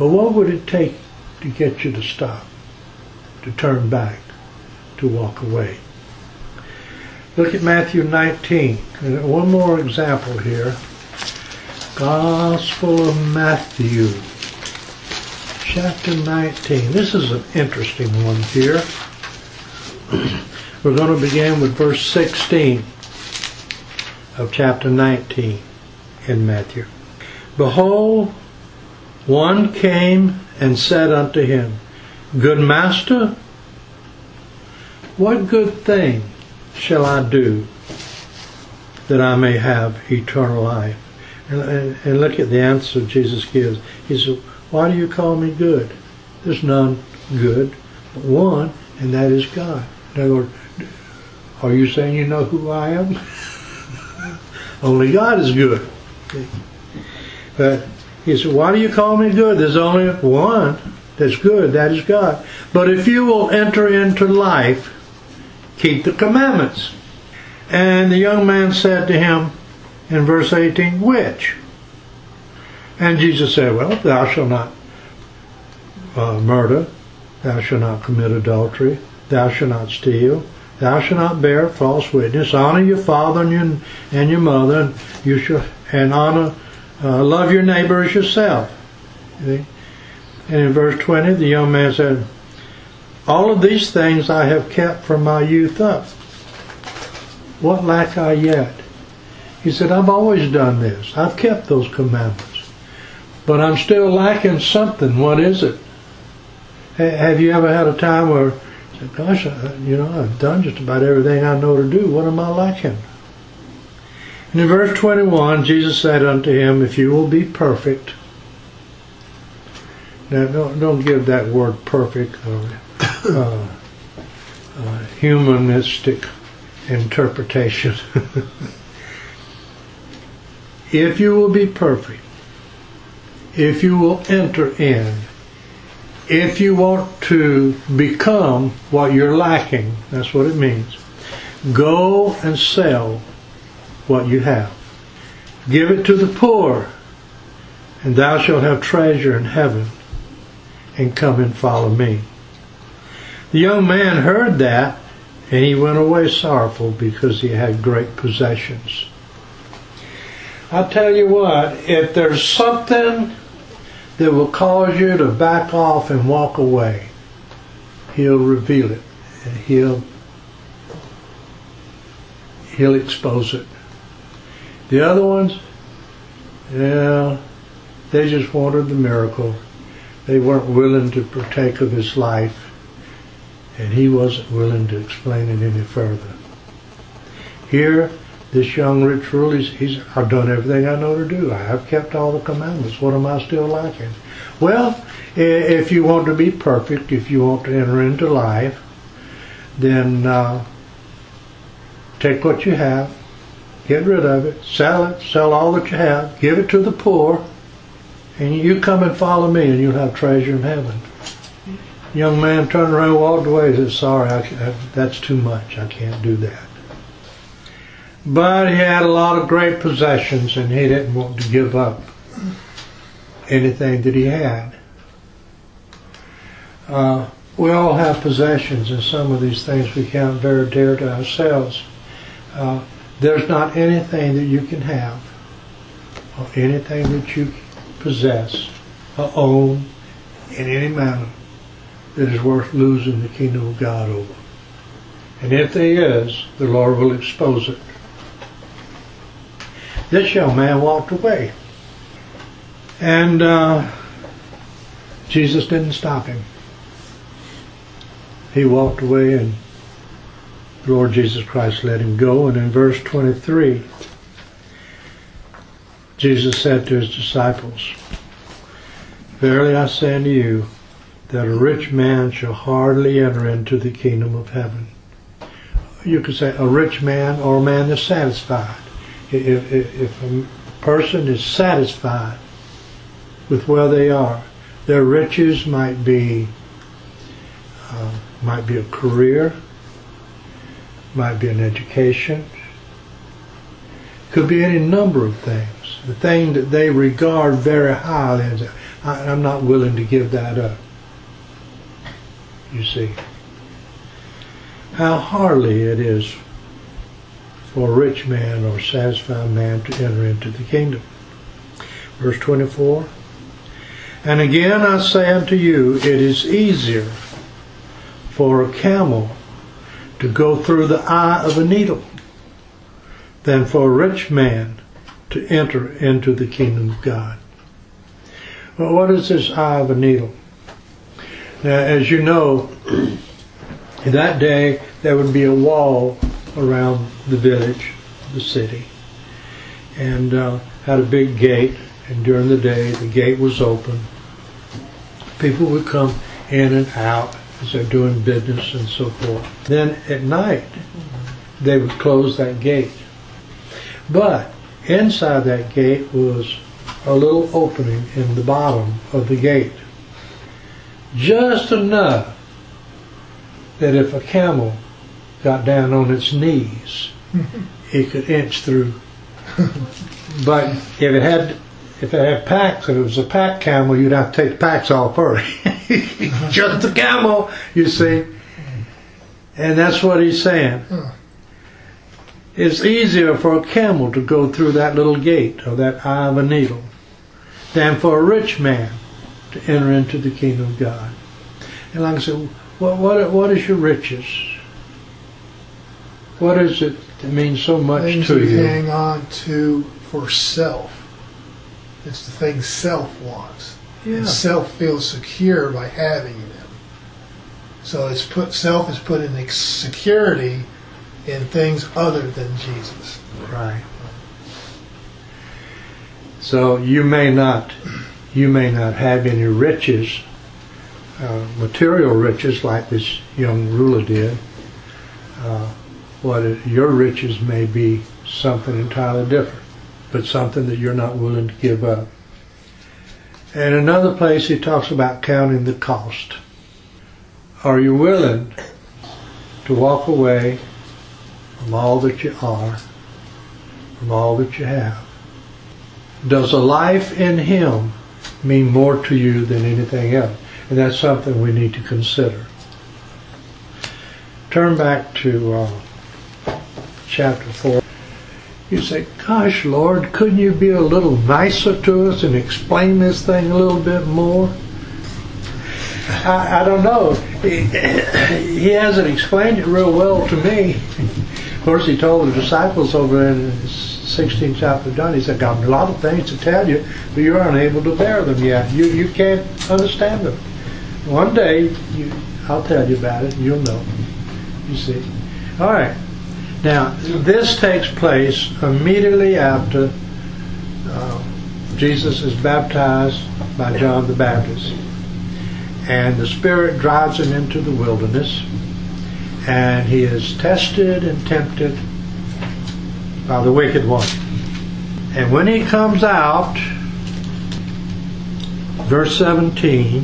But what would it take to get you to stop, to turn back, to walk away? Look at Matthew 19. And one more example here. Gospel of Matthew, chapter 19. This is an interesting one here. We're going to begin with verse 16 of chapter 19 in Matthew. Behold, one came and said unto him, Good master, what good thing shall I do that I may have eternal life? And look at the answer Jesus gives. He said, why do you call me good? There's none good but one, and that is God. In other words, are you saying you know who I am? Only God is good. But he said, why do you call me good? There's only one that's good, that is God. But if you will enter into life, keep the commandments. And the young man said to him in verse 18, which? And Jesus said, well, thou shalt not murder, thou shalt not commit adultery, thou shalt not steal, thou shalt not bear false witness, honor your father and your mother, and honor, love your neighbor as yourself. See? And in verse 20, the young man said, all of these things I have kept from my youth up. What lack I yet? He said, I've always done this. I've kept those commandments. But I'm still lacking something. What is it? Have you ever had a time where you said, gosh, I've done just about everything I know to do. What am I lacking? And in verse 21, Jesus said unto him, if you will be perfect. Now, don't give that word perfect humanistic interpretation. If you will be perfect, if you will enter in, if you want to become what you're lacking, that's what it means. Go and sell what you have. Give it to the poor, and thou shalt have treasure in heaven, and come and follow me. The young man heard that, and he went away sorrowful because he had great possessions. I'll tell you what, if there's something that will cause you to back off and walk away, He'll reveal it. And He'll expose it. The other ones, they just wanted the miracle. They weren't willing to partake of His life, and He wasn't willing to explain it any further. Here, this young rich ruler, he's I've done everything I know to do. I have kept all the commandments. What am I still lacking? Well, if you want to be perfect, if you want to enter into life, then take what you have, get rid of it, sell all that you have, give it to the poor, and you come and follow me, and you'll have treasure in heaven. The young man turned around, walked away, and said, sorry, that's too much. I can't do that. But he had a lot of great possessions, and he didn't want to give up anything that he had. We all have possessions, and some of these things we count very dear to ourselves. There's not anything that you can have, or anything that you possess, or own, in any manner, that is worth losing the kingdom of God over. And if there is, the Lord will expose it. This young man walked away. And Jesus didn't stop him. He walked away, and the Lord Jesus Christ let him go. And in verse 23, Jesus said to His disciples, verily I say unto you, that a rich man shall hardly enter into the kingdom of heaven. You could say a rich man, or a man that's satisfied. If a person is satisfied with where they are, their riches might be a career, might be an education. Could be any number of things. The thing that they regard very highly, and I'm not willing to give that up. You see. How hardly it is for a rich man or satisfied man to enter into the kingdom. Verse 24. And again I say unto you, it is easier for a camel to go through the eye of a needle than for a rich man to enter into the kingdom of God. Well, what is this eye of a needle? Now, as you know, in that day there would be a wall around the village, the city, and had a big gate, and during the day the gate was open. People would come in and out as they're doing business and so forth. Then at night they would close that gate. But inside that gate was a little opening in the bottom of the gate. Just enough that if a camel got down on its knees, it could inch through. But if it had packs, if it was a pack camel, you'd have to take the packs off first. Just the camel, you see. And that's what he's saying. It's easier for a camel to go through that little gate, or that eye of a needle, than for a rich man to enter into the kingdom of God. And like I said, what is your riches? What is it that means so much things to you? Hang on to for self. It's the things self wants. Yeah. And self feels secure by having them. So self is put in security in things other than Jesus. Right. So you may not have any riches, material riches like this young ruler did. Your riches may be something entirely different, but something that you're not willing to give up. And another place he talks about counting the cost. Are you willing to walk away from all that you are, from all that you have? Does a life in Him mean more to you than anything else? And that's something we need to consider. Turn back to chapter 4. You say, gosh, Lord, couldn't you be a little nicer to us and explain this thing a little bit more? I don't know. He hasn't explained it real well to me. Of course, he told the disciples over in the 16th chapter of John, he said, got a lot of things to tell you, but you're unable to bear them yet. You can't understand them. One day, I'll tell you about it, and you'll know. You see. All right. Now, this takes place immediately after Jesus is baptized by John the Baptist. And the Spirit drives him into the wilderness. And he is tested and tempted by the wicked one. And when he comes out, verse 17,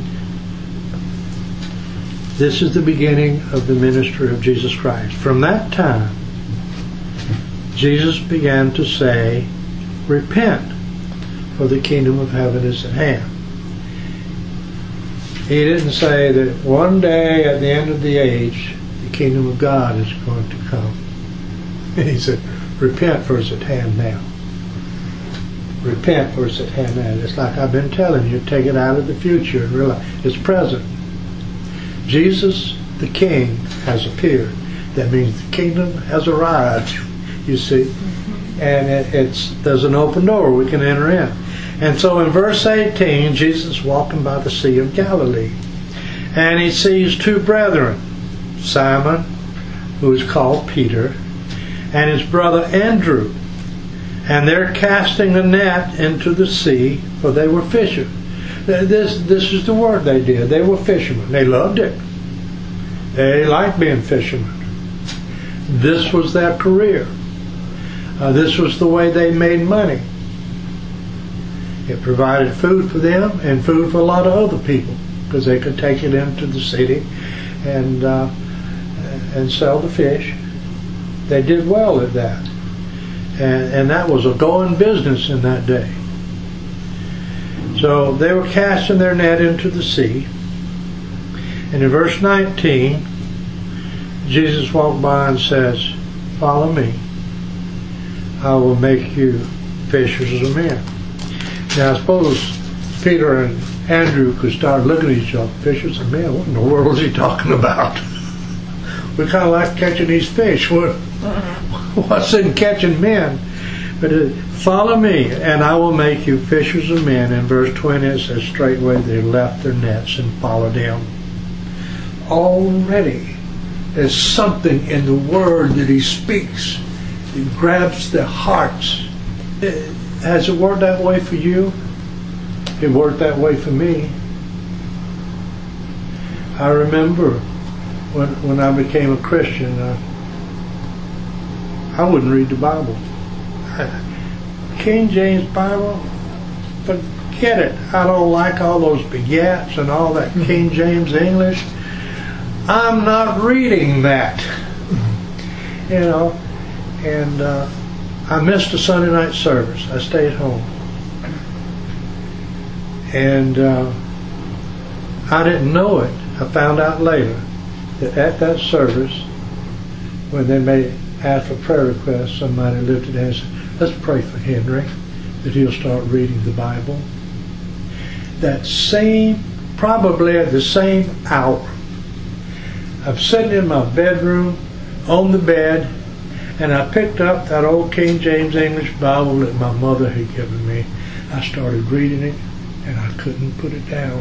this is the beginning of the ministry of Jesus Christ. From that time, Jesus began to say, repent, for the kingdom of heaven is at hand. He didn't say that one day at the end of the age, the kingdom of God is going to come. He said, repent, for it's at hand now. Repent, for it's at hand now. It's like I've been telling you, take it out of the future and realize it's present. Jesus, the King, has appeared. That means the kingdom has arrived, you see. And there's an open door we can enter in. And so in verse 18, Jesus is walking by the Sea of Galilee. And he sees two brethren, Simon, who is called Peter, and his brother Andrew. And they're casting a net into the sea, for they were fishermen. This is the word they did. They were fishermen. They loved it. They liked being fishermen. This was their career. This was the way they made money. It provided food for them and food for a lot of other people, because they could take it into the city and sell the fish. They did well at that. And that was a going business in that day. So they were casting their net into the sea. And in verse 19, Jesus walked by and says, "Follow me. I will make you fishers of men." Now I suppose Peter and Andrew could start looking at each other. Fishers of men? What in the world is he talking about? We kind of like catching these fish. What's in catching men? But follow me, and I will make you fishers of men. In verse 20 it says, straightway they left their nets and followed him. Already there's something in the word that he speaks. It grabs their hearts. Has it worked that way for you? It worked that way for me. I remember when I became a Christian, I wouldn't read the Bible. King James Bible, forget it. I don't like all those begats and all that King James English. I'm not reading that. You know, and I missed a Sunday night service. I stayed home. And I didn't know it. I found out later that at that service, when they asked for prayer requests, somebody lifted their hand and said, "Let's pray for Henry, that he'll start reading the Bible." That same, probably at the same hour, I'm sitting in my bedroom on the bed, and I picked up that old King James English Bible that my mother had given me. I started reading it, and I couldn't put it down.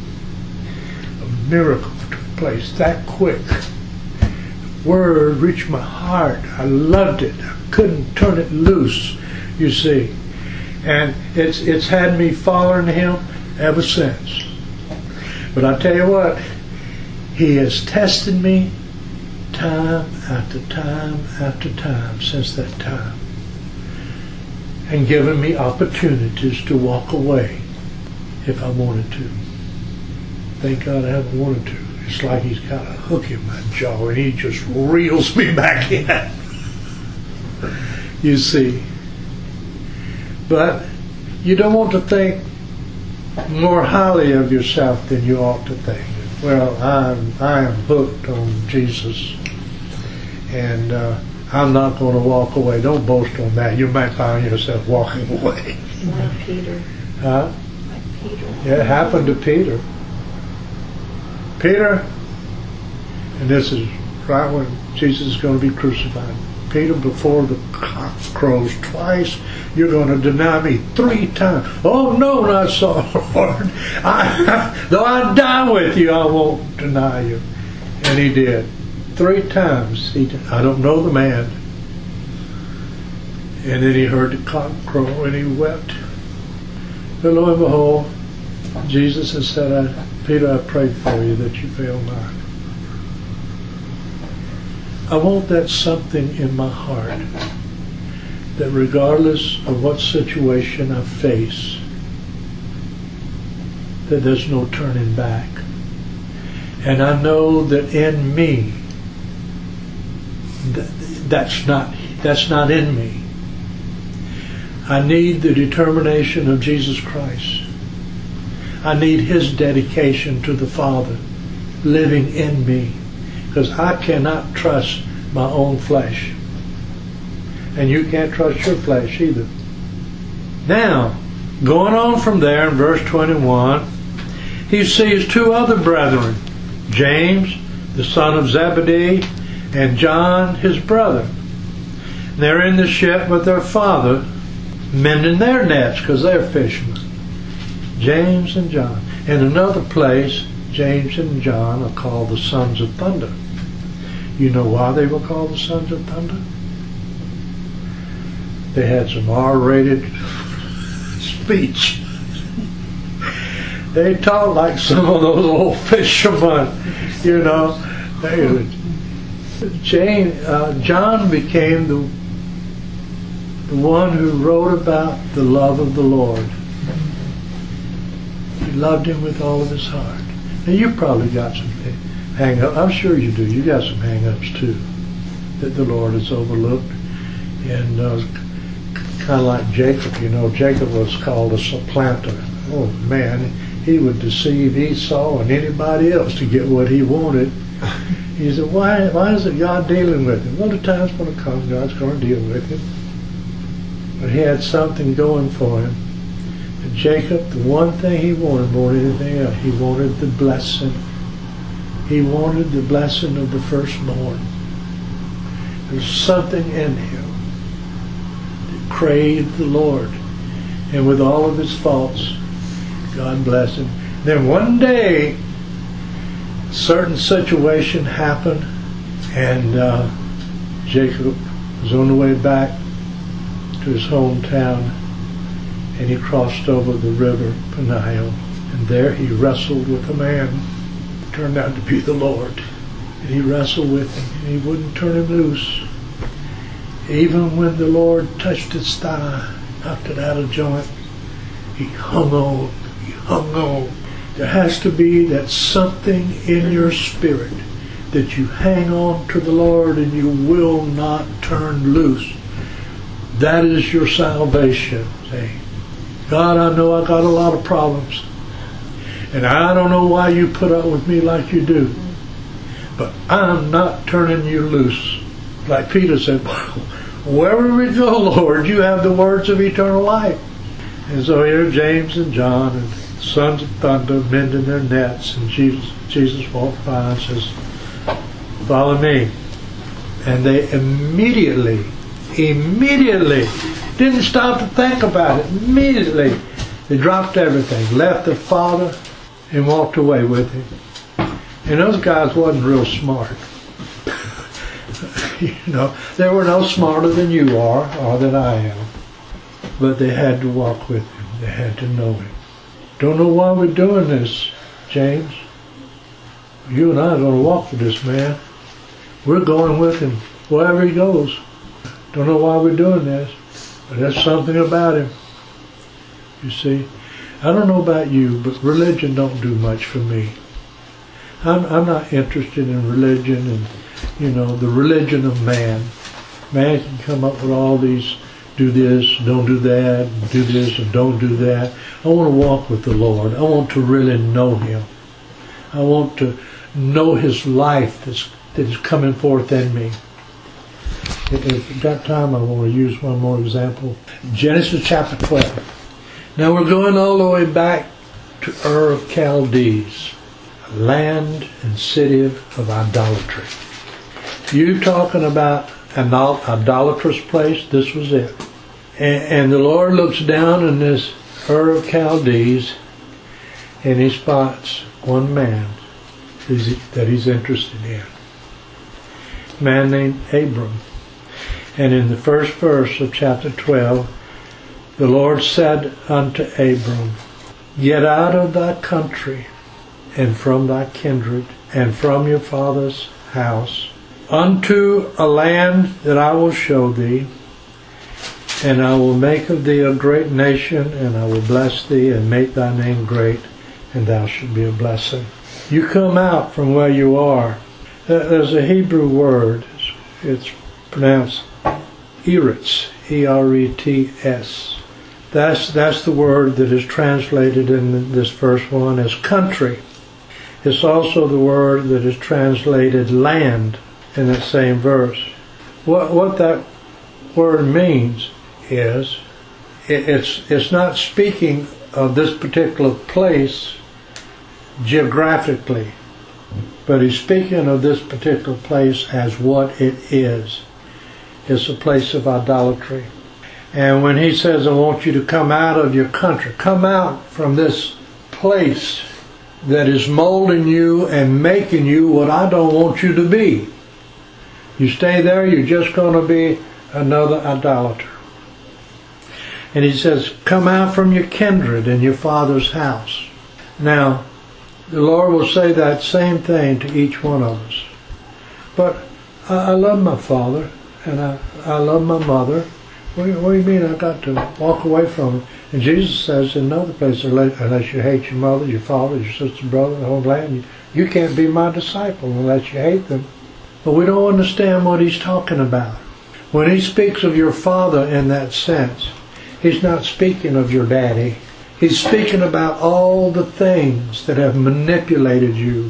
A miracle took place that quick. The word reached my heart. I loved it. I couldn't turn it loose, you see. And it's had me following him ever since. But I tell you what, he has tested me time after time after time since that time, and given me opportunities to walk away if I wanted to. Thank God I haven't wanted to. It's like he's got a hook in my jaw and he just reels me back in. You see. But you don't want to think more highly of yourself than you ought to think. Well, I am hooked on Jesus, and I'm not going to walk away. Don't boast on that. You might find yourself walking away. Like Peter. Huh? Like Peter. Yeah, it happened to Peter. Peter, and this is right when Jesus is going to be crucified. Peter, before the cock crows twice, you're going to deny me 3 times. Oh, no, not so, Lord. Though I die with you, I won't deny you. And he did. 3 times. I don't know the man. And then he heard the cock crow and he wept. But lo and behold, Jesus has said, Peter, I prayed for you that you fail not. I want that something in my heart, that regardless of what situation I face, that there's no turning back. And I know that in me, that's not in me. I need the determination of Jesus Christ. I need his dedication to the Father living in me, because I cannot trust my own flesh. And you can't trust your flesh either. Now, going on from there in verse 21, he sees 2 other brethren, James, the son of Zebedee, and John, his brother. They're in the ship with their father, mending their nets because they're fishermen. James and John. In another place, James and John are called the sons of thunder. You know why they were called the sons of thunder? They had some R-rated speech. They talked like some of those old fishermen, you know. John became the one who wrote about the love of the Lord. He loved him with all of his heart. Now you probably got some hang-ups. I'm sure you do. You got some hang-ups too that the Lord has overlooked. And kind of like Jacob. Jacob was called a supplanter. Oh man, he would deceive Esau and anybody else to get what he wanted. He said, why is it God dealing with him? Well, the time's going to come, God's going to deal with him. But he had something going for him. And Jacob, the one thing he wanted more than anything else, he wanted the blessing. He wanted the blessing of the firstborn. There's something in him that craved the Lord. And with all of his faults, God blessed him. Then one day, a certain situation happened, and Jacob was on the way back to his hometown, and he crossed over the river Peniel, and there he wrestled with a man. It turned out to be the Lord. And he wrestled with him, and he wouldn't turn him loose. Even when the Lord touched his thigh, knocked it out of joint, he hung on. He hung on. There has to be that something in your spirit that you hang on to the Lord and you will not turn loose. That is your salvation. Say, God, I know I got a lot of problems, and I don't know why you put up with me like you do, but I'm not turning you loose. Like Peter said, wherever we go, Lord, you have the words of eternal life. And so here James and John and sons of thunder mending their nets, and Jesus walked by and says, follow me. And they immediately didn't stop to think about it. Immediately they dropped everything, left their father, and walked away with him. And those guys wasn't real smart. They were no smarter than you are or than I am. But they had to walk with him. They had to know him. Don't know why we're doing this, James. You and I are going to walk with this man. We're going with him wherever he goes. Don't know why we're doing this, but there's something about him. You see, I don't know about you, but religion don't do much for me. I'm not interested in religion and, the religion of man. Man can come up with all these, do this, don't do that, do this and don't do that. I want to walk with the Lord. I want to really know him. I want to know his life that is coming forth in me. If we've got time, I want to use one more example. Genesis chapter 12. Now we're going all the way back to Ur of Chaldees, a land and city of idolatry. You talking about an idolatrous place? This was it. And the Lord looks down in this Ur of Chaldees, and he spots one man that he's interested in. A man named Abram. And in the first verse of chapter 12, the Lord said unto Abram, get out of thy country, and from thy kindred, and from your father's house, unto a land that I will show thee, and I will make of thee a great nation, and I will bless thee, and make thy name great, and thou shalt be a blessing. You come out from where you are. There's a Hebrew word. It's pronounced Eretz, E-R-E-T-S. That's the word that is translated in this first one as country. It's also the word that is translated land in that same verse. What that word means is it's not speaking of this particular place geographically, but he's speaking of this particular place as what it is. It's a place of idolatry. And when he says, I want you to come out of your country, come out from this place that is molding you and making you what I don't want you to be. You stay there, you're just going to be another idolater. And he says, come out from your kindred and your father's house. Now, the Lord will say that same thing to each one of us. But I love my father and I love my mother. What do you mean I got to walk away from it? And Jesus says in another place, unless you hate your mother, your father, your sister, brother, the whole land, you can't be my disciple unless you hate them. But we don't understand what he's talking about. When he speaks of your father in that sense, he's not speaking of your daddy. He's speaking about all the things that have manipulated you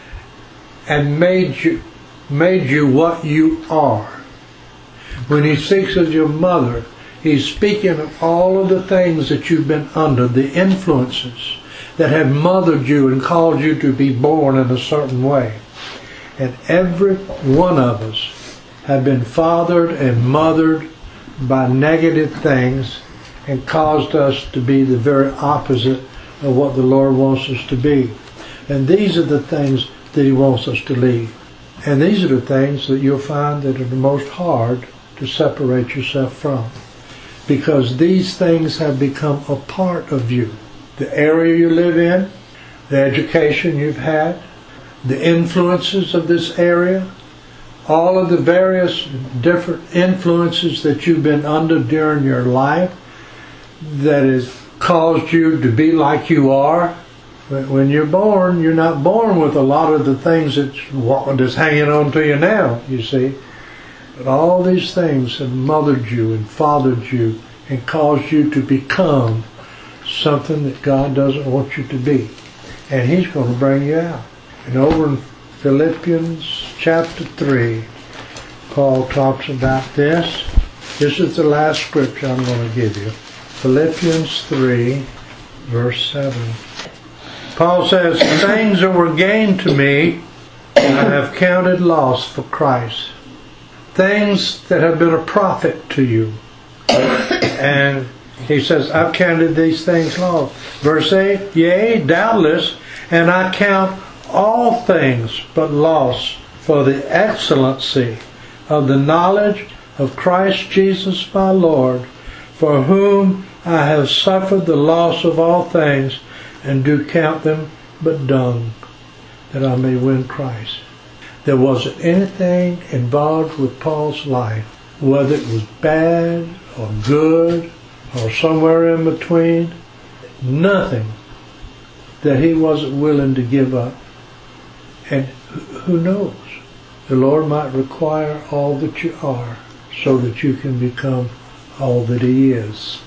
and made you what you are. When he speaks of your mother, he's speaking of all of the things that you've been under, the influences that have mothered you and caused you to be born in a certain way. And every one of us have been fathered and mothered by negative things and caused us to be the very opposite of what the Lord wants us to be. And these are the things that he wants us to leave. And these are the things that you'll find that are the most hard to separate yourself from. Because these things have become a part of you. The area you live in, the education you've had, the influences of this area, all of the various different influences that you've been under during your life that has caused you to be like you are. When you're born, you're not born with a lot of the things that's hanging on to you now, you see. But all these things have mothered you and fathered you and caused you to become something that God doesn't want you to be. And he's going to bring you out. And over in Philippians chapter 3, Paul talks about this. This is the last scripture I'm going to give you. Philippians 3, verse 7. Paul says, things that were gained to me, I have counted loss for Christ. Things that have been a profit to you. And he says, I've counted these things loss. Verse 8, yea, doubtless, and I count all things but loss for the excellency of the knowledge of Christ Jesus my Lord, for whom I have suffered the loss of all things, and do count them but dung, that I may win Christ. There wasn't anything involved with Paul's life, whether it was bad or good or somewhere in between, nothing that he wasn't willing to give up. And who knows? The Lord might require all that you are so that you can become all that he is.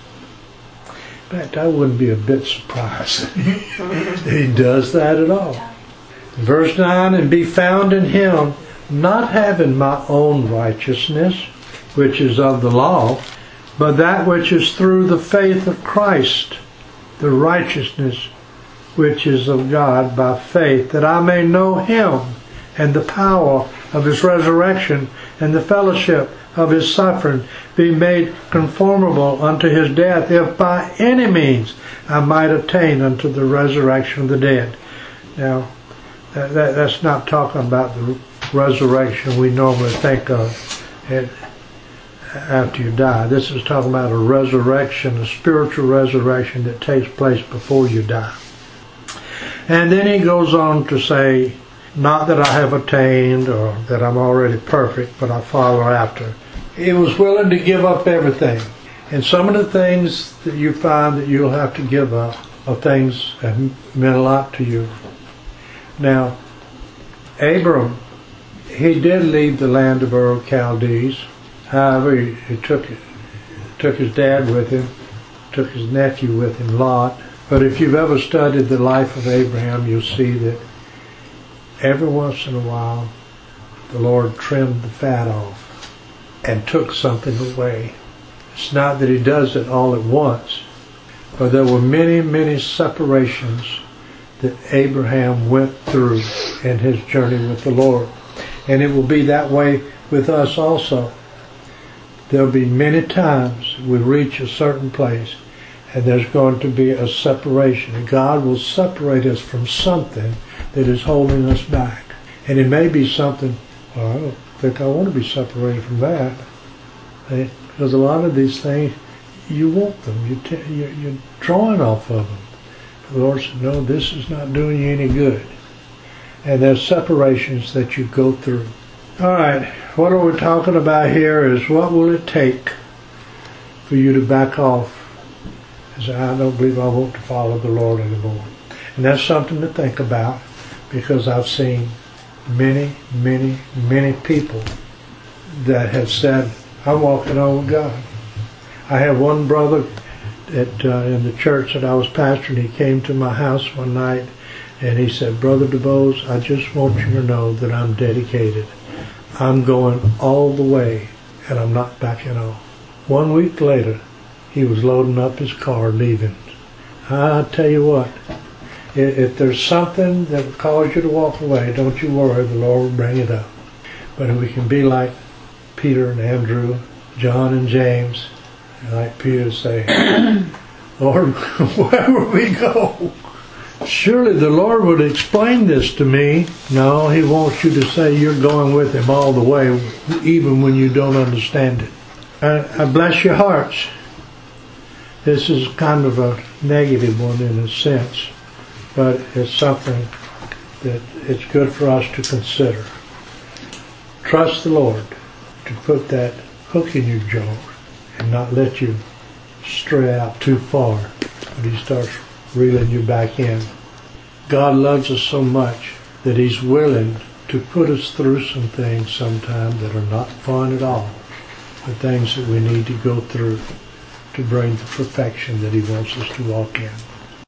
In fact, I wouldn't be a bit surprised if he does that at all. Verse 9, and be found in him, not having my own righteousness, which is of the law, but that which is through the faith of Christ, the righteousness which is of God by faith, that I may know him and the power of his resurrection and the fellowship of his suffering, be made conformable unto his death, if by any means I might attain unto the resurrection of the dead. Now, that's not talking about the resurrection we normally think of after you die. This is talking about a resurrection, a spiritual resurrection that takes place before you die. And then he goes on to say, not that I have attained or that I'm already perfect, but I follow after. He was willing to give up everything. And some of the things that you find that you'll have to give up are things that meant a lot to you. Now, Abram, he did leave the land of Ur of Chaldees. However, he took his dad with him, took his nephew with him, Lot. But if you've ever studied the life of Abraham, you'll see that every once in a while the Lord trimmed the fat off and took something away. It's not that he does it all at once, but there were many, many separations that Abraham went through in his journey with the Lord. And it will be that way with us also. There'll be many times we reach a certain place and there's going to be a separation. And God will separate us from something that is holding us back. And it may be something, well, I don't think I want to be separated from that. Because a lot of these things, you want them. You're drawing off of them. The Lord said, no, this is not doing you any good. And there's separations that you go through. All right, what are we talking about here is what will it take for you to back off and say, I don't believe I want to follow the Lord anymore. And that's something to think about, because I've seen many, many, many people that have said, I'm walking on with God. I have one brother in the church that I was pastoring. He came to my house one night and he said, Brother DuBose, I just want you to know that I'm dedicated. I'm going all the way and I'm not backing off. 1 week later, he was loading up his car, leaving. I tell you what, if there's something that will cause you to walk away, don't you worry, the Lord will bring it up. But if we can be like Peter and Andrew, John and James, and like Peter say, Lord, wherever we go, surely the Lord would explain this to me. No, He wants you to say you're going with Him all the way, even when you don't understand it. I bless your hearts. This is kind of a negative one in a sense, but it's something that it's good for us to consider. Trust the Lord to put that hook in your jaw and not let you stray out too far when He starts reeling you back in. God loves us so much that He's willing to put us through some things sometimes that are not fun at all, but things that we need to go through to bring the perfection that He wants us to walk in.